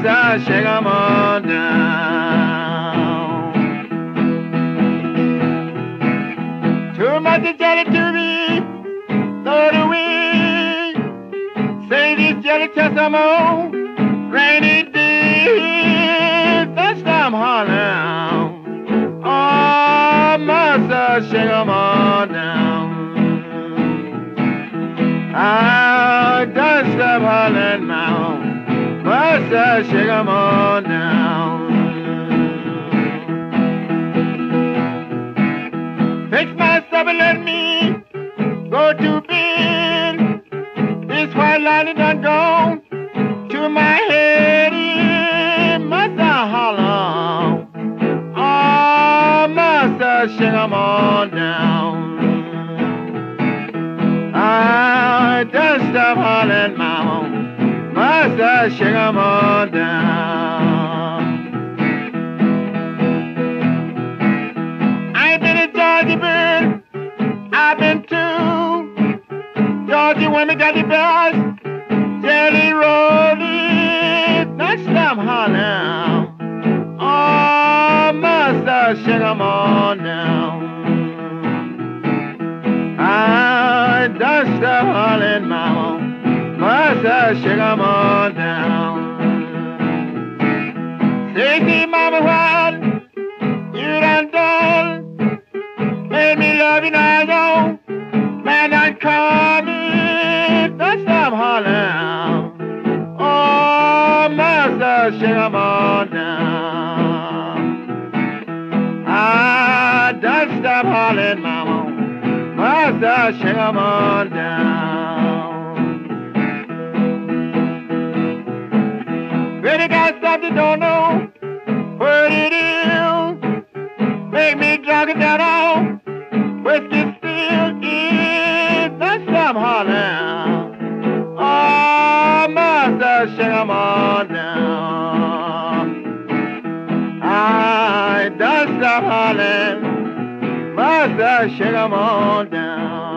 Master, shake 'em on down. Too much jelly to be thrown away. Say this jelly test I'm on rainy days. That's time hollering. Oh, Master, shake 'em on down. I don't stop hollering now. Master, shake 'em on down. Fix my stuff and let me go to bed. This white line done gone to my head. Master, holler. Oh, Master, shake 'em on down. I don't stop hollering, mama. Master, shake 'em on down. I ain't been to Georgia, bird. I've been to Georgia when we got the best jelly rolling. Now stop hollering. Oh, Master, shake 'em on down. I don't stop hollering, mama. Master, shake 'em on down. Say, see, mama, what you done made me love you now, man, don't call me. Don't stop hollering. Oh, Master, shake 'em on down. I don't stop hollering, mama. Master, shake 'em on down. Really got something, don't know what it is. Make me drunk and down on whiskey still is. Don't stop hollering. Oh, Master, shake 'em on down. I don't stop hollering. Master, shake 'em on down.